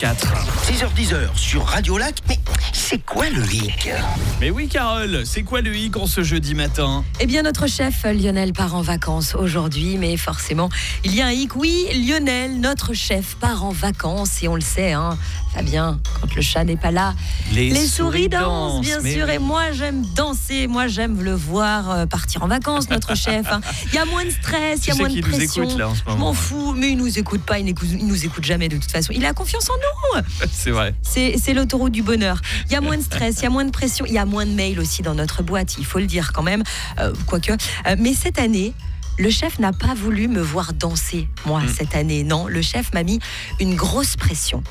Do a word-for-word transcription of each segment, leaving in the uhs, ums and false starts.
quatre. six heures dix sur Radio Lac. Mais c'est quoi le hic? Mais oui, Carole, c'est quoi le hic en ce jeudi matin? Eh bien, notre chef Lionel part en vacances aujourd'hui, mais forcément, il y a un hic. Oui, Lionel, notre chef, part en vacances et on le sait, hein, Fabien, quand le chat n'est pas là, Les, les souris dansent, dansent, bien mais sûr. oui. Et moi, j'aime danser, moi, j'aime le voir euh, partir en vacances, notre chef. hein. Il y a moins de stress, il y Tu a sais moins de qu'il nous pression. écoute, là, en ce Je moment. m'en fous, mais il nous écoute pas, il n'écoute, il nous écoute jamais de toute façon. Il a confiance en nous. C'est vrai. C'est, c'est l'autoroute du bonheur. Il y a moins de stress, il y a moins de pression, il y a moins de mails aussi dans notre boîte, il faut le dire quand même, euh, quoique. Euh, mais cette année, le chef n'a pas voulu me voir danser, moi, Mm. cette année. Non, le chef m'a mis une grosse pression.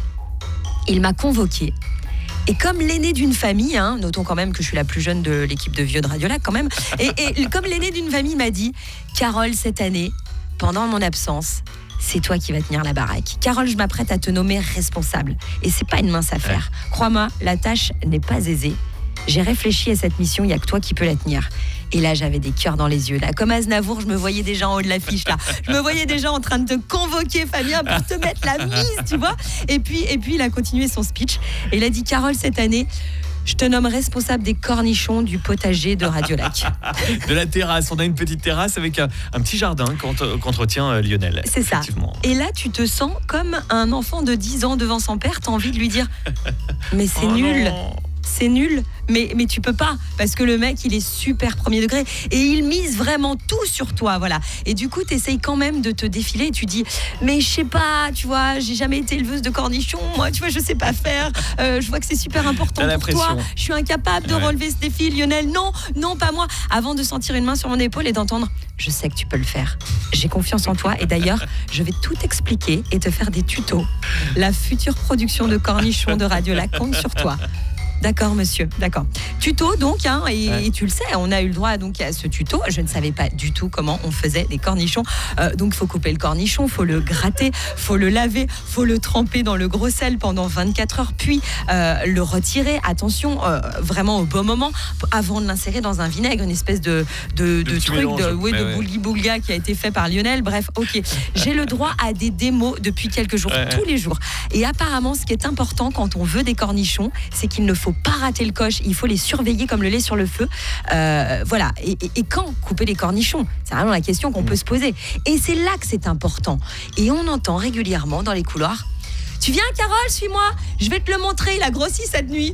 Il m'a convoqué. Et comme l'aîné d'une famille, hein, notons quand même que je suis la plus jeune de l'équipe de vieux de Radio Lac quand même, et, et comme l'aîné d'une famille m'a dit, Carole, cette année, pendant mon absence, c'est toi qui vas tenir la baraque. Carole, je m'apprête à te nommer responsable. Et c'est pas une mince affaire. Crois-moi, la tâche n'est pas aisée. J'ai réfléchi à cette mission, il n'y a que toi qui peux la tenir. Et là, j'avais des cœurs dans les yeux. Là, comme Aznavour, je me voyais déjà en haut de l'affiche. Là. Je me voyais déjà en train de te convoquer, Fabien, pour te mettre la mise, tu vois. Et puis, et puis, il a continué son speech. Et il a dit, Carole, cette année, je te nomme responsable des cornichons du potager de Radio Lac. De la terrasse, on a une petite terrasse avec un, un petit jardin qu'ent- qu'entretient euh, Lionel. C'est ça. Effectivement. Et là, tu te sens comme un enfant de dix ans devant son père. T'as envie de lui dire, mais c'est Oh nul. non. C'est nul, mais, mais tu peux pas, parce que le mec, il est super premier degré et il mise vraiment tout sur toi, voilà. Et du coup, tu essayes quand même de te défiler et tu dis, mais je sais pas, tu vois, j'ai jamais été éleveuse de cornichons, moi, tu vois, je sais pas faire, euh, je vois que c'est super important T'as la pour toi, pression. je suis incapable de Ouais. relever ce défi, Lionel, non, non, pas moi, avant de sentir une main sur mon épaule et d'entendre, je sais que tu peux le faire, j'ai confiance en toi et d'ailleurs, je vais tout expliquer et te faire des tutos. La future production de cornichons de Radio Lac compte sur toi. D'accord, monsieur, d'accord. Tuto, donc, hein, et, Ouais. et tu le sais, on a eu le droit donc, à ce tuto. Je ne savais pas du tout comment on faisait des cornichons. Euh, donc, il faut couper le cornichon, il faut le gratter, il faut le laver, il faut le tremper dans le gros sel pendant vingt-quatre heures, puis euh, le retirer, attention, euh, vraiment au bon moment, avant de l'insérer dans un vinaigre, une espèce de, de, De de petit truc, mélange. de, oui, Ouais, de ouais. bouli-boulga qui a été fait par Lionel. Bref, ok. J'ai le droit à des démos depuis quelques jours, Ouais. tous les jours. Et apparemment, ce qui est important quand on veut des cornichons, c'est qu'il ne faut pas rater le coche. Il faut les surveiller comme le lait sur le feu. Euh, voilà. Et, et- et quand couper les cornichons? C'est vraiment la question qu'on peut se poser. Et c'est là que c'est important. Et on entend régulièrement dans les couloirs, tu viens, Carole, suis-moi. Je vais te le montrer. Il a grossi cette nuit.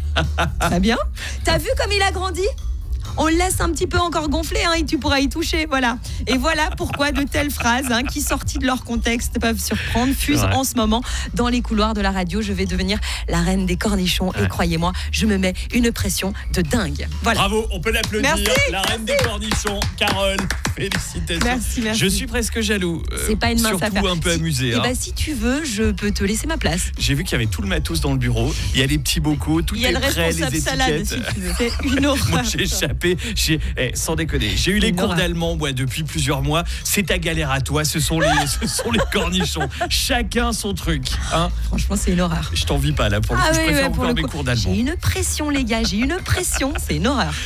Très bien. T'as vu comme il a grandi? On le laisse un petit peu encore gonfler, hein, et tu pourras y toucher, voilà. Et voilà pourquoi de telles phrases, hein, qui sorties de leur contexte peuvent surprendre, fusent Ouais. en ce moment dans les couloirs de la radio. Je vais devenir la reine des cornichons et Ouais. croyez-moi, je me mets une pression de dingue. Voilà. Bravo, on peut l'applaudir. Merci, la reine des cornichons, Carole. Félicitations. Merci, merci. Je suis presque jaloux. euh, C'est pas une mince surtout affaire. un peu Si- amusé. Eh hein. ben, si tu veux, je peux te laisser ma place. J'ai vu qu'il y avait tout le matos dans le bureau. Il y a les petits bocaux, tout Il y a est le prêt, les responsable étiquettes. salade, si tu veux. C'est une horreur. Moi, j'ai échappé. J'ai, eh, sans déconner, j'ai eu les Une cours horreur. d'allemand moi, depuis plusieurs mois. C'est ta galère à toi. Ce sont les, ce sont les cornichons. Chacun son truc. Hein. Franchement, c'est une horreur. Je t'envie pas là. Pour le coup, Ah je oui, préfère ouais, pour encore le mes coup. cours d'allemand. J'ai une pression, les gars. J'ai une pression. C'est une horreur.